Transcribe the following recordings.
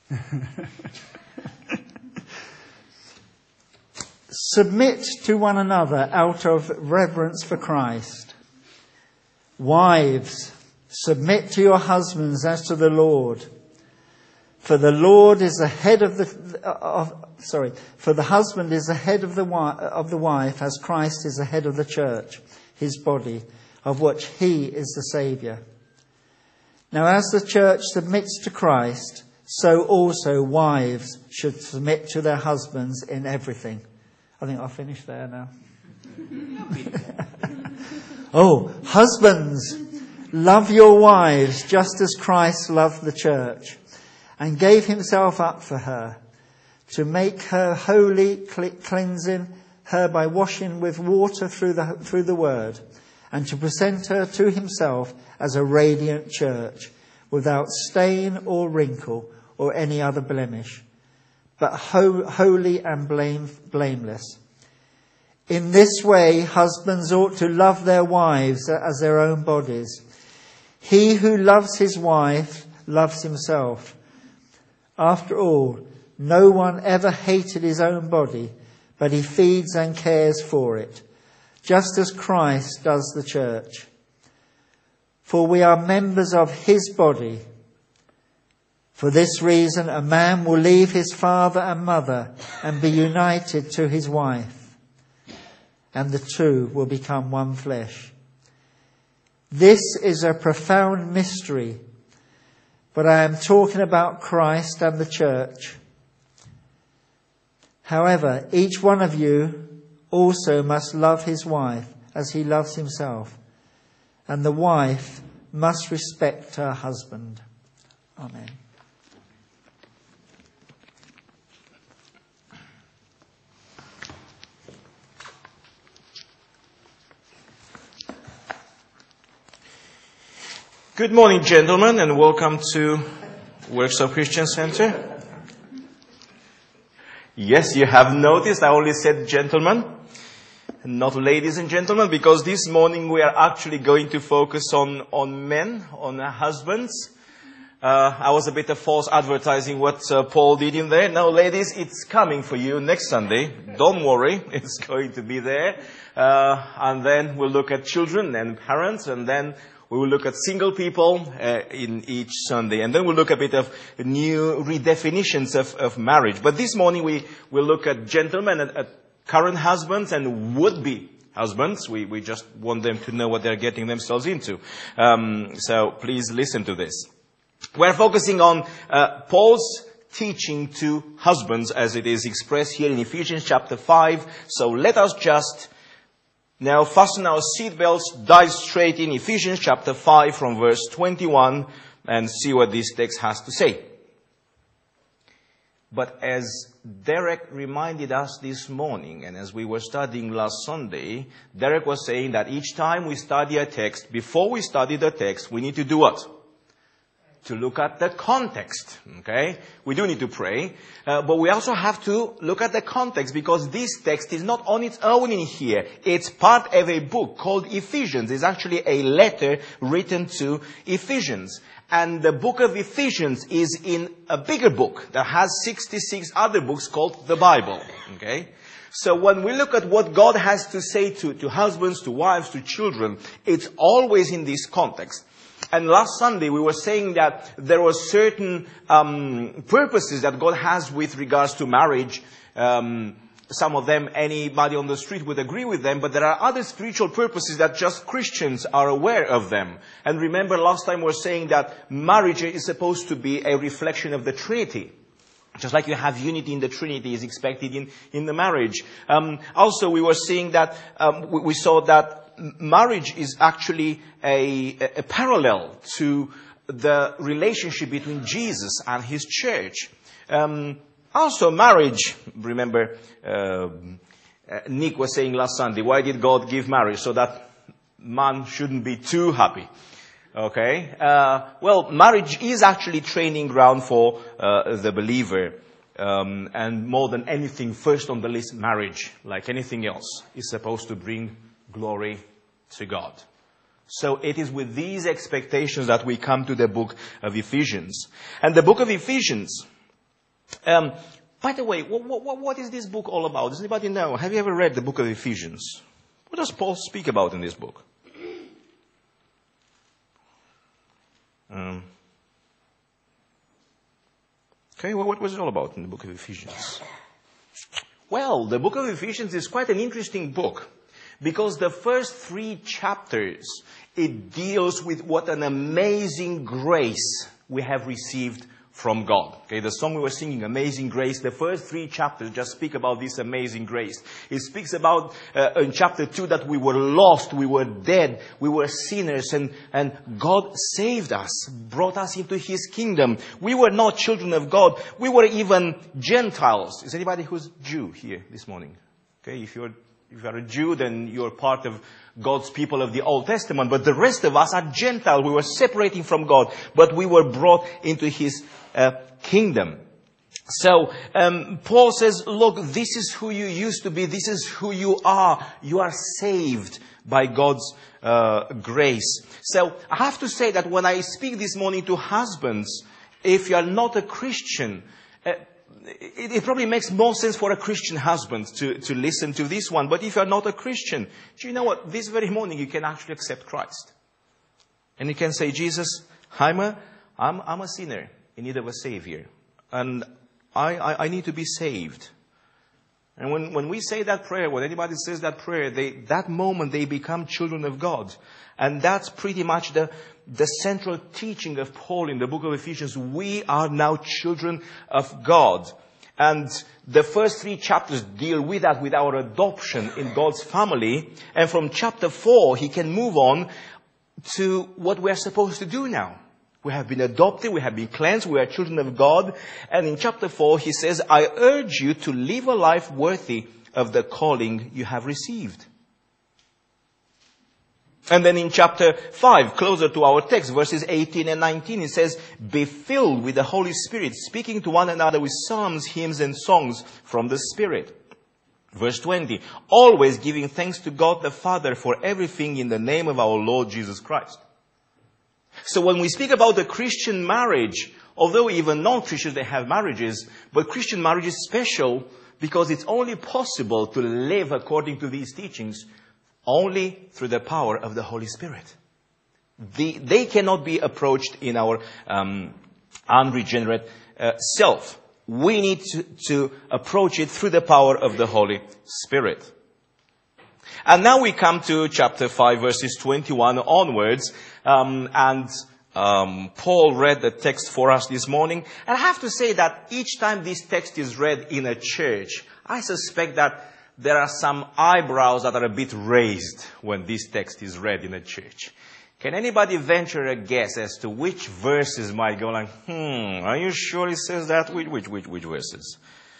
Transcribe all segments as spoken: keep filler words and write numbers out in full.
Submit to one another out of reverence for Christ. Wives, submit to your husbands as to the Lord. For the Lord is the head of the of, sorry. For the husband is the head of the of the wife, as Christ is the head of the church, his body, of which he is the Saviour. Now, as the church submits to Christ, so also wives should submit to their husbands in everything. I think I'll finish there now. Oh, husbands, love your wives just as Christ loved the church and gave himself up for her, to make her holy, cleansing her by washing with water through the, through the word, and to present her to himself as a radiant church, without stain or wrinkle or any other blemish, but ho- holy and blame- blameless. In this way, husbands ought to love their wives as their own bodies. He who loves his wife loves himself. After all, no one ever hated his own body, but he feeds and cares for it, just as Christ does the church. For we are members of his body. For this reason, a man will leave his father and mother and be united to his wife, and the two will become one flesh. This is a profound mystery, but I am talking about Christ and the church. However, each one of you also must love his wife as he loves himself, and the wife must respect her husband. Amen. Good morning, gentlemen, and welcome to Works of Christian Center. Yes, you have noticed I only said gentlemen, not ladies and gentlemen, because this morning we are actually going to focus on, on men, on husbands. Uh, I was a bit of false advertising what uh, Paul did in there. No, ladies, it's coming for you next Sunday. Don't worry, it's going to be there. Uh, and then we'll look at children and parents, and then we will look at single people uh, in each Sunday. And then we'll look a bit of new redefinitions of, of marriage. But this morning we will look at gentlemen, at, at current husbands and would-be husbands. We, we just want them to know what they're getting themselves into. Um, so please listen to this. We're focusing on uh, Paul's teaching to husbands as it is expressed here in Ephesians chapter five. So let us just now fasten our seatbelts, dive straight in Ephesians chapter five from verse twenty-one and see what this text has to say. But as Derek reminded us this morning, and as we were studying last Sunday, Derek was saying that each time we study a text, before we study the text, we need to do what? To look at the context, okay? We do need to pray, uh, but we also have to look at the context, because this text is not on its own in here. It's part of a book called Ephesians. It's actually a letter written to Ephesians. And the book of Ephesians is in a bigger book that has sixty-six other books called the Bible, okay? So when we look at what God has to say to, to husbands, to wives, to children, it's always in this context. And last Sunday we were saying that there were certain um, purposes that God has with regards to marriage. Um, some of them anybody on the street would agree with them, but there are other spiritual purposes that just Christians are aware of them. And remember last time we were saying that marriage is supposed to be a reflection of the Trinity. Just like you have unity in the Trinity is expected in, in the marriage. Um, also we were saying that, um, we, we saw that marriage is actually a, a parallel to the relationship between Jesus and his church. Um, also marriage, remember, uh, Nick was saying last Sunday, why did God give marriage? So that man shouldn't be too happy. Okay? Uh, well, marriage is actually training ground for uh, the believer. Um, and more than anything, first on the list, marriage, like anything else, is supposed to bring glory to God. So it is with these expectations that we come to the book of Ephesians. And the book of Ephesians Um, by the way, what, what, what is this book all about? Does anybody know? Have you ever read the book of Ephesians? What does Paul speak about in this book? Um, okay, well, what was it all about in the book of Ephesians? Well, the book of Ephesians is quite an interesting book because the first three chapters, it deals with what an amazing grace we have received from God. Okay, the song we were singing, Amazing Grace, the first three chapters just speak about this amazing grace. It speaks about, uh, in chapter two, that we were lost, we were dead, we were sinners, and, and God saved us, brought us into His kingdom. We were not children of God, we were even Gentiles. Is anybody who's Jew here this morning? Okay, if you're If you're a Jew, then you're part of God's people of the Old Testament. But the rest of us are Gentiles. We were separating from God, but we were brought into His uh, kingdom. So um, Paul says, look, this is who you used to be. This is who you are. You are saved by God's uh, grace. So I have to say that when I speak this morning to husbands, if you are not a Christian, uh, It, it probably makes more sense for a Christian husband to, to listen to this one. But if you're not a Christian, do you know what? This very morning you can actually accept Christ. And you can say, Jesus, I'm a, I'm, I'm a sinner in need of a Savior. And I, I, I need to be saved. And when, when we say that prayer, when anybody says that prayer, they, that moment they become children of God. And that's pretty much the, the central teaching of Paul in the book of Ephesians. We are now children of God. And the first three chapters deal with that, with our adoption in God's family. And from chapter four, he can move on to what we are supposed to do now. We have been adopted, we have been cleansed, we are children of God. And in chapter four, he says, I urge you to live a life worthy of the calling you have received. And then in chapter five, closer to our text, verses eighteen and nineteen, it says, be filled with the Holy Spirit, speaking to one another with psalms, hymns, and songs from the Spirit. Verse twenty, always giving thanks to God the Father for everything in the name of our Lord Jesus Christ. So when we speak about the Christian marriage, although even non-Christians, they have marriages, but Christian marriage is special because it's only possible to live according to these teachings only through the power of the Holy Spirit. The, they cannot be approached in our um, unregenerate uh, self. We need to, to approach it through the power of the Holy Spirit. And now we come to chapter five, verses twenty-one onwards. Um, and um, Paul read the text for us this morning. And I have to say that each time this text is read in a church, I suspect that there are some eyebrows that are a bit raised when this text is read in a church. Can anybody venture a guess as to which verses might go like, hmm, are you sure it says that? Which, which, which, which verses?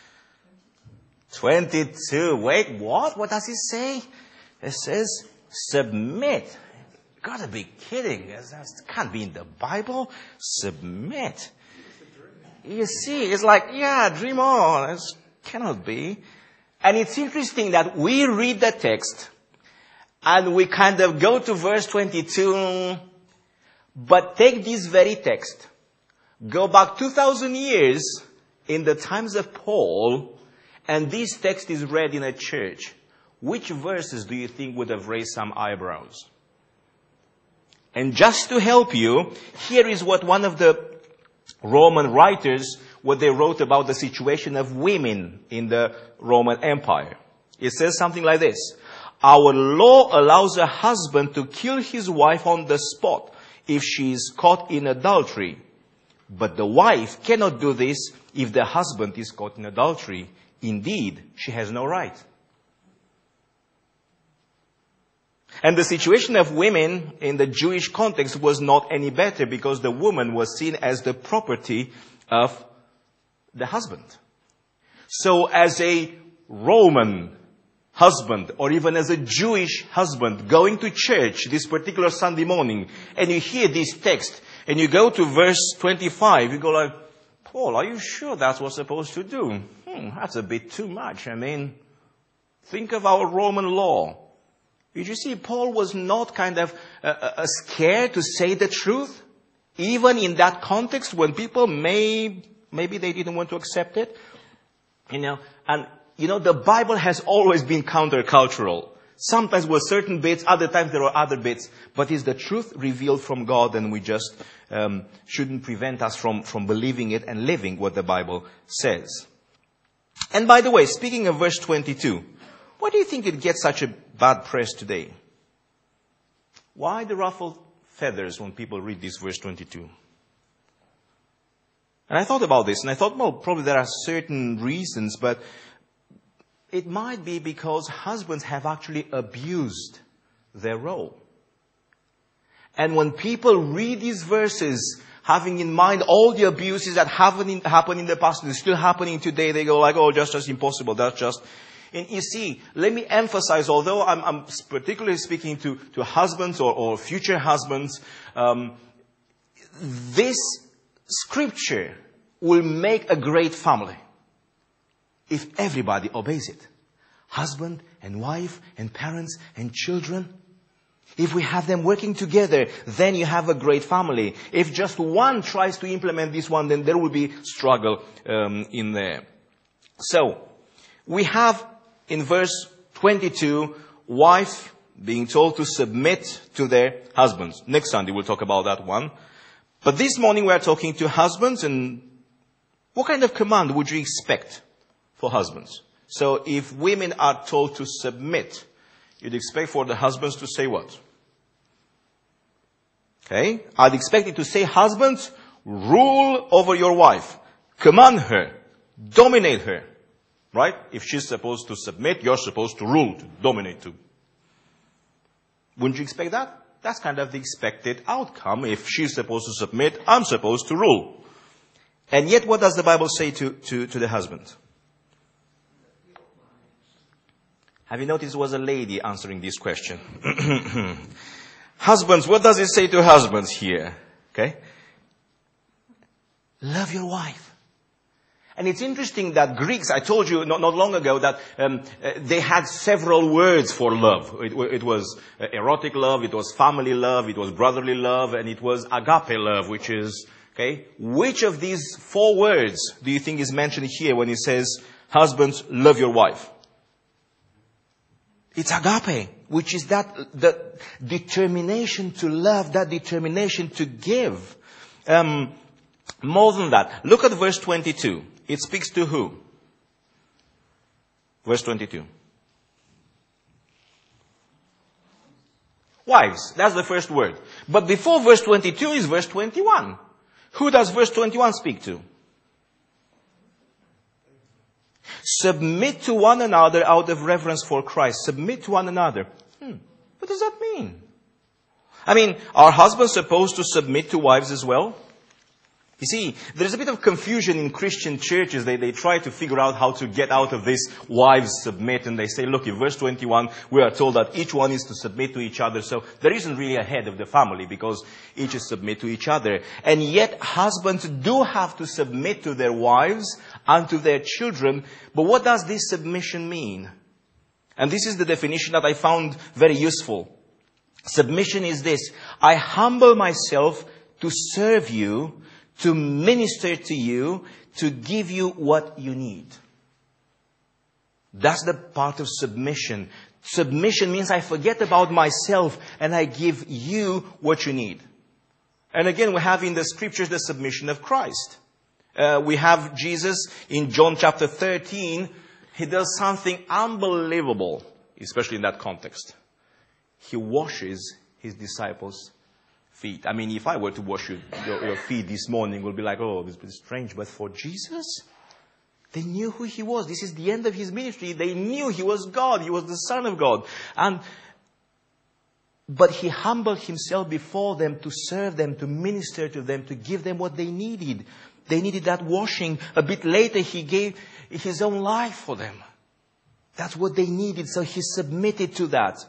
twenty-two. Wait, what? What does it say? It says, submit. Gotta be kidding. That can't be in the Bible. Submit. You see, it's like, yeah, dream on. It cannot be. And it's interesting that we read the text and we kind of go to verse twenty-two, but take this very text, go back two thousand years in the times of Paul, and this text is read in a church. Which verses do you think would have raised some eyebrows? And just to help you, here is what one of the Roman writers, what they wrote about the situation of women in the Roman Empire. It says something like this. Our law allows a husband to kill his wife on the spot if she is caught in adultery. But the wife cannot do this if the husband is caught in adultery. Indeed, she has no right. And the situation of women in the Jewish context was not any better because the woman was seen as the property of the husband. So as a Roman husband or even as a Jewish husband going to church this particular Sunday morning and you hear this text and you go to verse twenty-five, you go like, Paul, are you sure that's what we're supposed to do? Hmm, that's a bit too much. I mean, think of our Roman law. Did you see, Paul was not kind of uh, uh, scared to say the truth, even in that context when people may maybe they didn't want to accept it. You know, and, you know, the Bible has always been countercultural. Sometimes with certain bits, other times there are other bits. But it's the truth revealed from God, and we just um, shouldn't prevent us from, from believing it and living what the Bible says. And by the way, speaking of verse twenty-two, why do you think it gets such a bad press today? Why the ruffled feathers when people read this verse twenty-two? And I thought about this, and I thought, well, probably there are certain reasons, but it might be because husbands have actually abused their role. And when people read these verses, having in mind all the abuses that haven't happened in the past and are still happening today, they go like, oh, just just impossible, that's just... And you see, let me emphasize, although I'm, I'm particularly speaking to, to husbands or, or future husbands, um, this scripture will make a great family if everybody obeys it. Husband and wife and parents and children. If we have them working together, then you have a great family. If just one tries to implement this one, then there will be struggle um, in there. So, we have in verse twenty-two, wife being told to submit to their husbands. Next Sunday we'll talk about that one. But this morning we are talking to husbands, and what kind of command would you expect for husbands? So if women are told to submit, you'd expect for the husbands to say what? Okay? I'd expect it to say, husbands, rule over your wife. Command her. Dominate her. Right? If she's supposed to submit, you're supposed to rule, to dominate, to. Wouldn't you expect that? That's kind of the expected outcome. If she's supposed to submit, I'm supposed to rule. And yet, what does the Bible say to, to, to the husband? Have you noticed it was a lady answering this question? Husbands, what does it say to husbands here? Okay? Love your wife. And it's interesting that Greeks, I told you not, not long ago that um, uh, they had several words for love. It, it was uh, erotic love, it was family love, it was brotherly love, and it was agape love, which is, okay, which of these four words do you think is mentioned here when it says, husbands, love your wife? It's agape, which is that, the determination to love, that determination to give. Um, more than that, look at verse twenty-two. It speaks to who? Verse twenty-two. Wives. That's the first word. But before verse twenty-two is verse twenty-one. Who does verse twenty-one speak to? Submit to one another out of reverence for Christ. Submit to one another. Hmm. What does that mean? I mean, are husbands supposed to submit to wives as well? You see, there's a bit of confusion in Christian churches. They, they try to figure out how to get out of this wives submit. And they say, look, in verse twenty-one, we are told that each one is to submit to each other. So there isn't really a head of the family because each is submit to each other. And yet husbands do have to submit to their wives and to their children. But what does this submission mean? And this is the definition that I found very useful. Submission is this: I humble myself to serve you, to minister to you, to give you what you need. That's the part of submission. Submission means I forget about myself and I give you what you need. And again, we have in the scriptures the submission of Christ. Uh, we have Jesus in John chapter thirteen. He does something unbelievable, especially in that context. He washes his disciples' feet. I mean, if I were to wash your, your, your feet this morning, it would be like, oh, this is strange. But for Jesus, they knew who he was. This is the end of his ministry. They knew he was God. He was the Son of God. And but he humbled himself before them to serve them, to minister to them, to give them what they needed. They needed that washing. A bit later, he gave his own life for them. That's what they needed. So he submitted to that.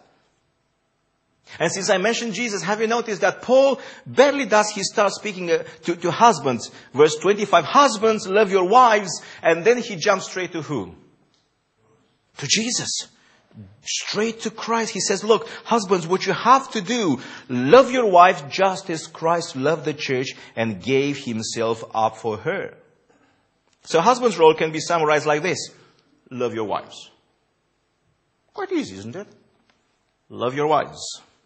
And since I mentioned Jesus, have you noticed that Paul barely does he start speaking uh, to, to husbands. Verse twenty-five, husbands, love your wives. And then he jumps straight to who? To Jesus. Straight to Christ. He says, look, husbands, what you have to do, love your wife just as Christ loved the church and gave himself up for her. So husband's role can be summarized like this. Love your wives. Quite easy, isn't it? Love your wives.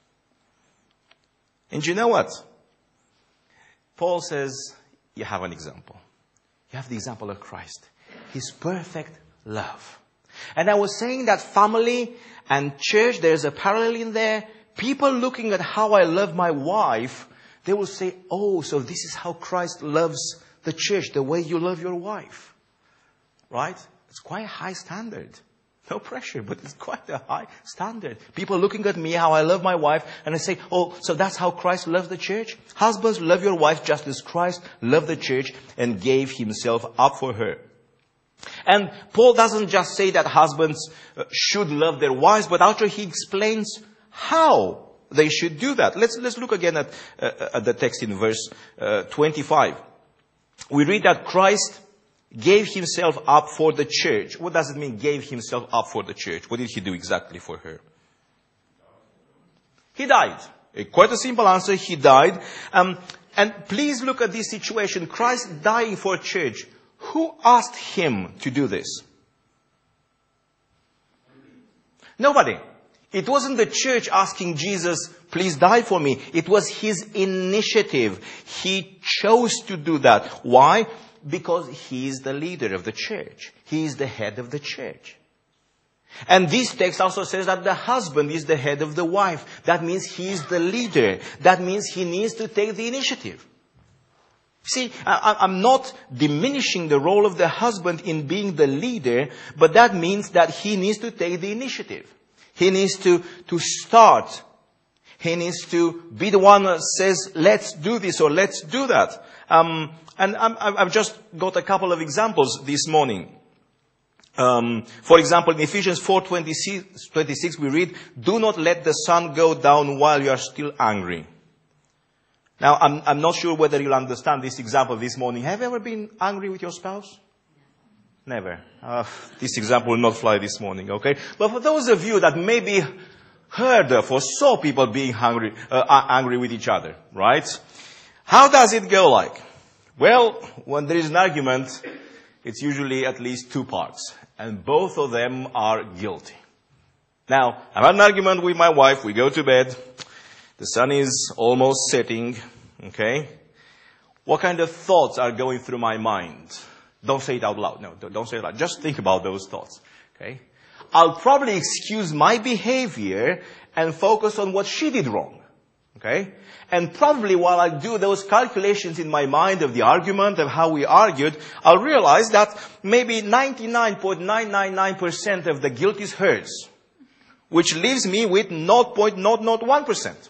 And you know what? Paul says, you have an example. You have the example of Christ. His perfect love. And I was saying that family and church, there's a parallel in there. People looking at how I love my wife, they will say, oh, so this is how Christ loves the church, the way you love your wife. Right? It's quite a high standard. No pressure, but it's quite a high standard. People looking at me, how I love my wife, and I say, oh, so that's how Christ loves the church? Husbands, love your wife just as Christ loved the church and gave himself up for her. And Paul doesn't just say that husbands should love their wives, but actually he explains how they should do that. Let's, let's look again at, uh, at the text in verse uh, twenty-five. We read that Christ gave himself up for the church. What does it mean, gave himself up for the church? What did he do exactly for her? He died. Quite a simple answer. He died. Um, and please look at this situation. Christ dying for a church. Who asked him to do this? Nobody. It wasn't the church asking Jesus, please die for me. It was his initiative. He chose to do that. Why? Because he is the leader of the church. He is the head of the church. And this text also says that the husband is the head of the wife. That means he is the leader. That means he needs to take the initiative. See, I'm not diminishing the role of the husband in being the leader, but that means that he needs to take the initiative. He needs to, to start. He needs to be the one that says, let's do this or let's do that. Um, and I'm, I've just got a couple of examples this morning. Um, for example, in Ephesians four twenty-six we read, do not let the sun go down while you are still angry. Now, I'm, I'm not sure whether you'll understand this example this morning. Have you ever been angry with your spouse? Never. Uh, this example will not fly this morning, okay? But for those of you that maybe heard of or saw people being hungry, uh, angry with each other, right? How does it go like? Well, when there is an argument, it's usually at least two parts. And both of them are guilty. Now, I've had an argument with my wife. We go to bed. The sun is almost setting. Okay? What kind of thoughts are going through my mind? Don't say it out loud. No, don't say it out loud. Just think about those thoughts. Okay? I'll probably excuse my behavior and focus on what she did wrong. Okay? And probably while I do those calculations in my mind of the argument, of how we argued, I'll realize that maybe ninety-nine point nine nine nine percent of the guilt is hers, which leaves me with zero point zero zero one percent.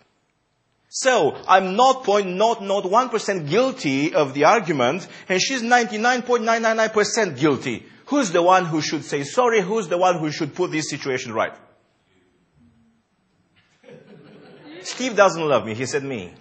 So, I'm zero point zero zero one percent guilty of the argument, and she's ninety-nine point nine nine nine percent guilty. Who's the one who should say sorry? Who's the one who should put this situation right? Steve doesn't love me. He said me.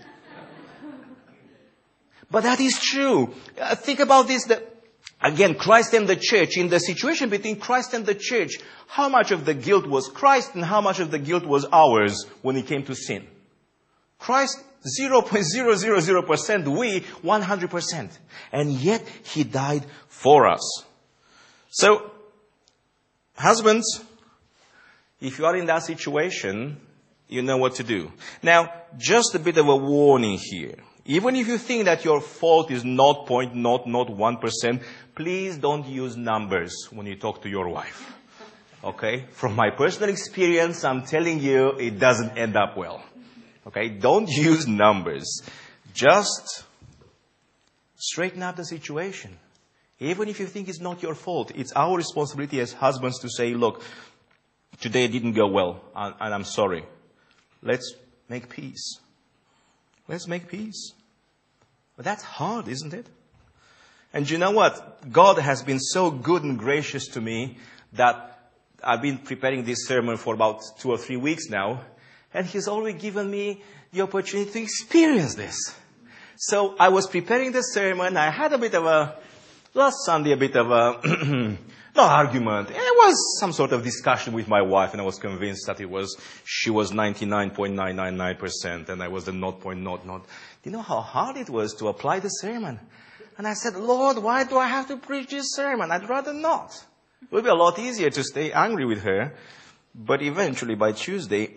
But that is true. Uh, think about this. That, again, Christ and the church. In the situation between Christ and the church, how much of the guilt was Christ and how much of the guilt was ours when it came to sin? Christ, zero point zero zero zero percent. We, one hundred percent. And yet, he died for us. So, husbands, if you are in that situation, you know what to do. Now, just a bit of a warning here. Even if you think that your fault is zero point zero zero one percent, please don't use numbers when you talk to your wife. Okay? From my personal experience, I'm telling you, it doesn't end up well. Okay? Don't use numbers. Just straighten up the situation. Even if you think it's not your fault, it's our responsibility as husbands to say, look, today it didn't go well, and, and I'm sorry. Let's make peace. Let's make peace. But that's hard, isn't it? And you know what? God has been so good and gracious to me that I've been preparing this sermon for about two or three weeks now. And He's already given me the opportunity to experience this. So I was preparing the sermon. I had a bit of a, last Sunday, a bit of a, no argument. It was some sort of discussion with my wife, and I was convinced that it was, she was ninety-nine point nine nine nine percent, and I was the zero point zero zero. Do you know how hard it was to apply the sermon? And I said, Lord, why do I have to preach this sermon? I'd rather not. It would be a lot easier to stay angry with her. But eventually, by Tuesday,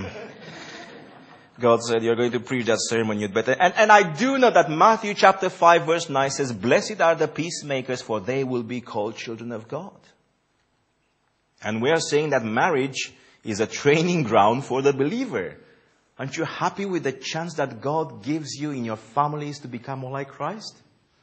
God said, you're going to preach that sermon, you'd better. And, and I do know that Matthew chapter five verse nine says, blessed are the peacemakers, for they will be called children of God. And we are saying that marriage is a training ground for the believer. Aren't you happy with the chance that God gives you in your families to become more like Christ?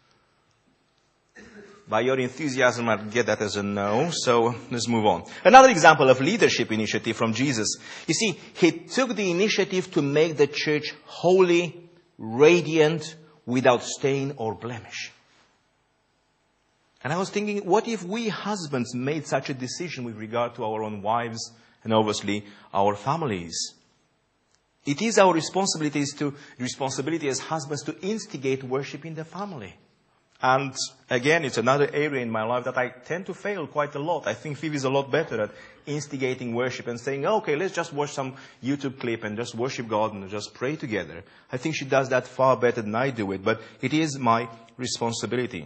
By your enthusiasm, I'll get that as a no. So let's move on. Another example of leadership initiative from Jesus. You see, he took the initiative to make the church holy, radiant, without stain or blemish. And I was thinking, what if we husbands made such a decision with regard to our own wives and obviously our families? It is our responsibility to responsibility as husbands to instigate worship in the family. And again, it's another area in my life that I tend to fail quite a lot. I think Phoebe is a lot better at instigating worship and saying, okay, let's just watch some YouTube clip and just worship God and just pray together. I think she does that far better than I do it, but it is my responsibility.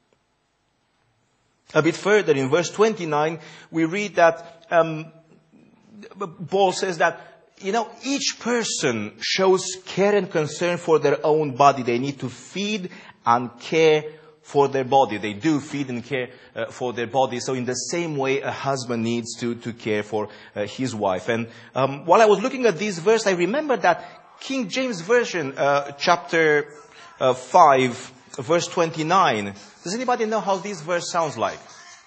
A bit further, in verse twenty-nine, we read that um, Paul says that, you know, each person shows care and concern for their own body. They need to feed and care for their body. They do feed and care uh, for their body. So in the same way, a husband needs to, to care for uh, his wife. And um, while I was looking at this verse, I remember that King James Version, uh, chapter uh, five, verse twenty-nine. Does anybody know how this verse sounds like?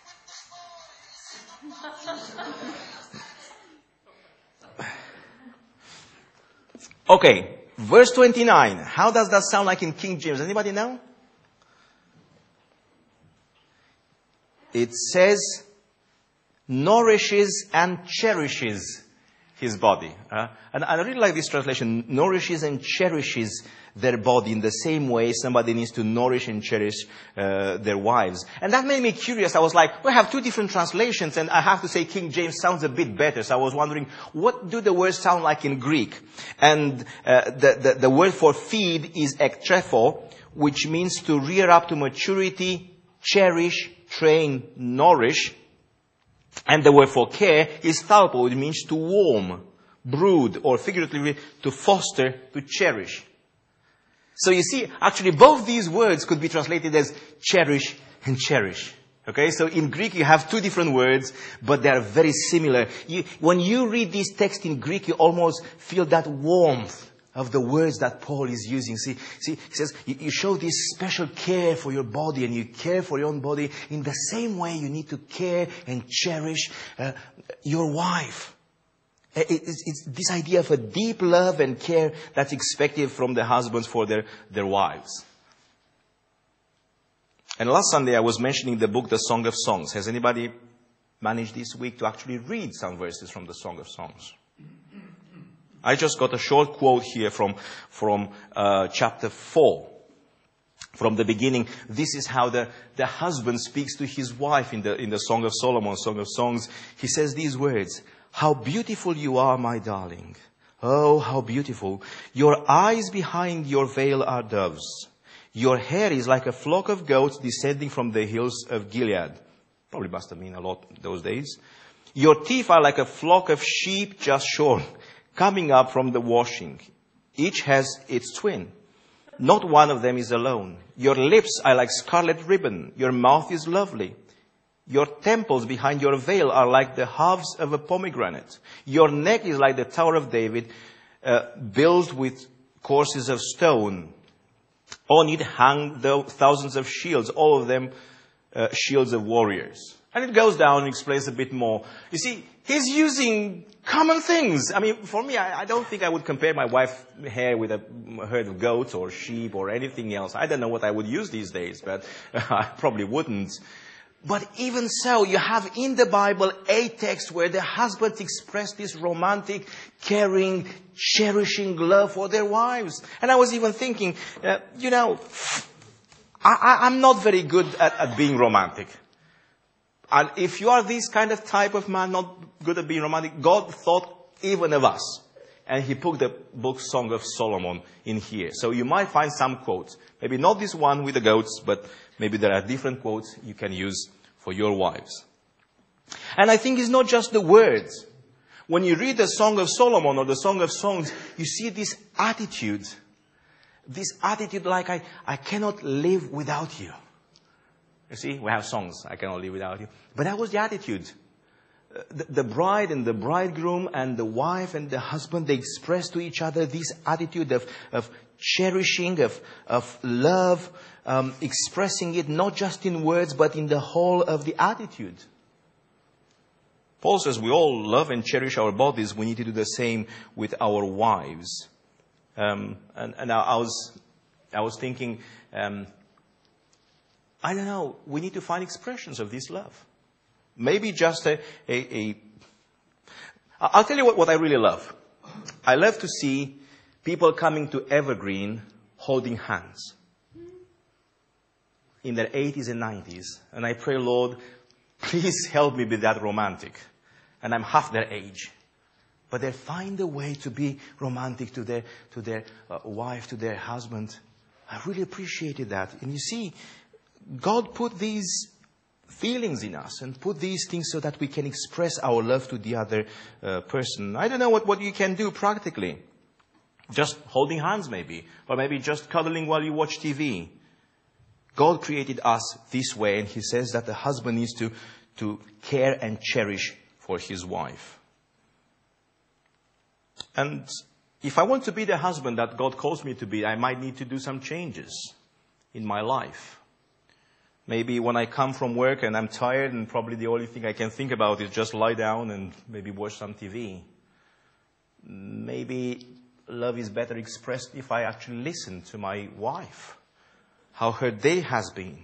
Okay, verse twenty-nine. How does that sound like in King James? Anybody know? It says, nourishes and cherishes his body. Uh, and I really like this translation, nourishes and cherishes their body in the same way somebody needs to nourish and cherish uh, their wives. And that made me curious. I was like, we have two different translations, and I have to say King James sounds a bit better. So I was wondering, what do the words sound like in Greek? And uh, the, the, the word for feed is ektrepho, which means to rear up to maturity, cherish, train, nourish. And the word for care is thalpo, which means to warm, brood, or figuratively to foster, to cherish. So you see, actually both these words could be translated as cherish and cherish. Okay, so in Greek you have two different words, but they are very similar. You, when you read this text in Greek, you almost feel that warmth of the words that Paul is using. See, see, he says, you, you show this special care for your body, and you care for your own body. In the same way, you need to care and cherish uh, your wife. It, it's, it's this idea of a deep love and care that's expected from the husbands for their, their wives. And last Sunday, I was mentioning the book, The Song of Songs. Has anybody managed this week to actually read some verses from the Song of Songs? I just got a short quote here from, from uh, chapter four. From the beginning, this is how the, the husband speaks to his wife in the, in the Song of Solomon, Song of Songs. He says these words, "How beautiful you are, my darling. Oh, how beautiful. Your eyes behind your veil are doves. Your hair is like a flock of goats descending from the hills of Gilead." Probably must have been a lot those days. "Your teeth are like a flock of sheep just shorn, coming up from the washing. Each has its twin. Not one of them is alone. Your lips are like scarlet ribbon. Your mouth is lovely. Your temples behind your veil are like the halves of a pomegranate. Your neck is like the Tower of David, uh, built with courses of stone. On it hang the thousands of shields, all of them uh, shields of warriors." And it goes down and explains a bit more. You see, he's using common things. I mean, for me, I, I don't think I would compare my wife's hair with a herd of goats or sheep or anything else. I don't know what I would use these days, but I probably wouldn't. But even so, you have in the Bible a text where the husbands express this romantic, caring, cherishing love for their wives. And I was even thinking, uh, you know, I, I, I'm not very good at, at being romantic. And if you are this kind of type of man, not good at being romantic, God thought even of us. and he put the book Song of Solomon in here. So you might find some quotes. Maybe not this one with the goats, but maybe there are different quotes you can use for your wives. And I think it's not just the words. When you read the Song of Solomon or the Song of Songs, you see this attitude. This attitude like, I, I cannot live without you. You see, we have songs, I cannot live without you. But that was the attitude. The, the bride and the bridegroom and the wife and the husband, they express to each other this attitude of, of cherishing, of, of love, um, expressing it not just in words, but in the whole of the attitude. Paul says we all love and cherish our bodies. We need to do the same with our wives. Um, and, and I, I was, I was thinking, um, I don't know, we need to find expressions of this love. Maybe just a, a, a I'll tell you what, what I really love. I love to see people coming to Evergreen holding hands in their eighties and nineties. And I pray, Lord, please help me be that romantic. And I'm half their age. But they find a way to be romantic to their, to their uh, wife, to their husband. I really appreciated that. And you see, God put these feelings in us and put these things so that we can express our love to the other uh, person. I don't know what, what you can do practically. Just holding hands maybe. Or maybe just cuddling while you watch T V. God created us this way, and He says that the husband needs to, to care and cherish for his wife. And if I want to be the husband that God calls me to be, I might need to do some changes in my life. Maybe when I come from work and I'm tired and probably the only thing I can think about is just lie down and maybe watch some T V. Maybe love is better expressed if I actually listen to my wife, how her day has been.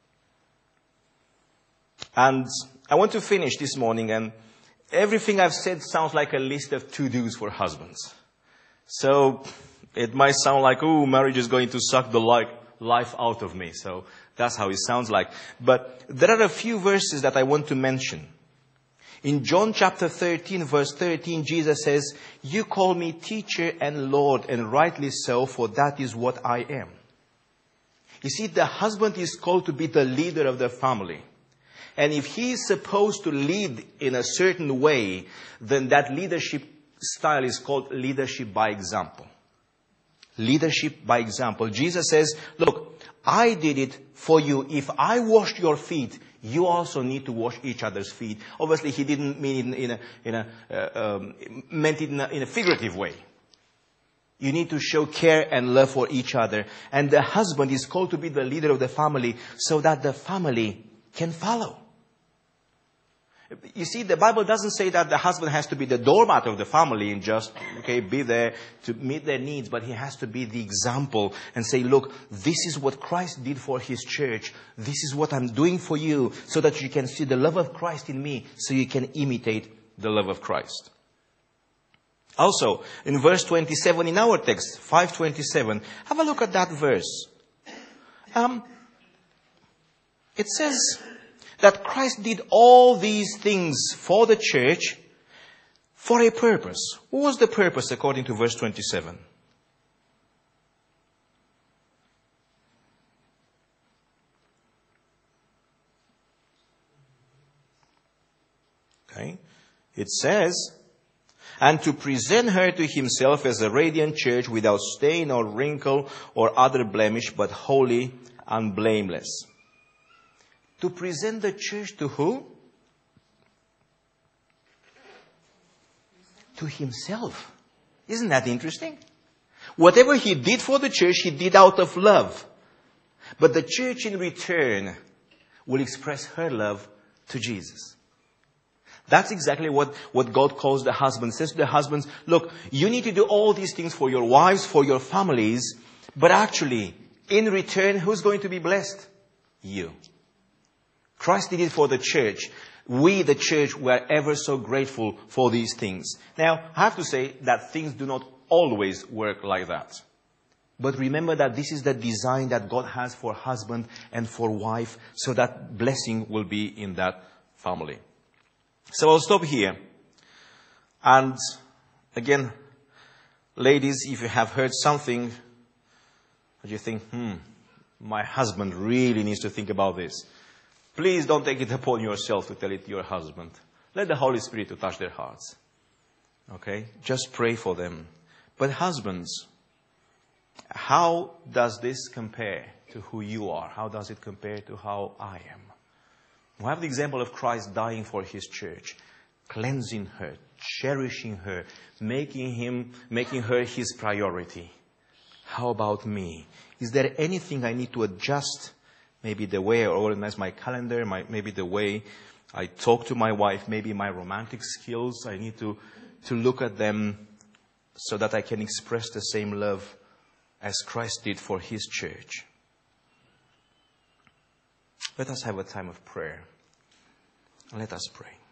And I want to finish this morning, and everything I've said sounds like a list of to-dos for husbands. So it might sound like, oh, marriage is going to suck the life out of me. So that's how it sounds like. But there are a few verses that I want to mention. In John chapter thirteen, verse thirteen, Jesus says, "You call me teacher and Lord, and rightly so, for that is what I am." You see, the husband is called to be the leader of the family. And if he is supposed to lead in a certain way, then that leadership style is called leadership by example. Leadership by example. Jesus says, look, I did it for you. If I washed your feet, you also need to wash each other's feet. Obviously, he didn't mean it in a, in a, uh, um, meant it in a, in a figurative way. You need to show care and love for each other. And the husband is called to be the leader of the family so that the family can follow. You see, the Bible doesn't say that the husband has to be the doormat of the family and just, okay, be there to meet their needs, but he has to be the example and say, look, this is what Christ did for His church. This is what I'm doing for you, so that you can see the love of Christ in me, so you can imitate the love of Christ. Also, in verse twenty-seven in our text, five twenty-seven, have a look at that verse. Um, it says that Christ did all these things for the church for a purpose. What was the purpose according to verse twenty-seven? Okay. It says, and to present her to Himself as a radiant church without stain or wrinkle or other blemish, but holy and blameless. To present the church to who? To Himself. Isn't that interesting? Whatever He did for the church, He did out of love. But the church in return will express her love to Jesus. That's exactly what, what God calls the husbands. Says to the husbands, look, you need to do all these things for your wives, for your families, but actually, in return, who's going to be blessed? You. Christ did it for the church. We, the church, were ever so grateful for these things. Now, I have to say that things do not always work like that. But remember that this is the design that God has for husband and for wife, so that blessing will be in that family. So I'll stop here. And again, Ladies, if you have heard something that you think, hmm, my husband really needs to think about this, please don't take it upon yourself to tell it to your husband. Let the Holy Spirit to touch their hearts. Okay? Just pray for them. But husbands, how does this compare to who you are? How does it compare to how I am? We have the example of Christ dying for his church, cleansing her, cherishing her, making him, making her his priority. How about me? Is there anything I need to adjust? Maybe the way I organize my calendar, my, maybe the way I talk to my wife, maybe my romantic skills. I need to, to look at them so that I can express the same love as Christ did for his church. Let us have a time of prayer. Let us pray.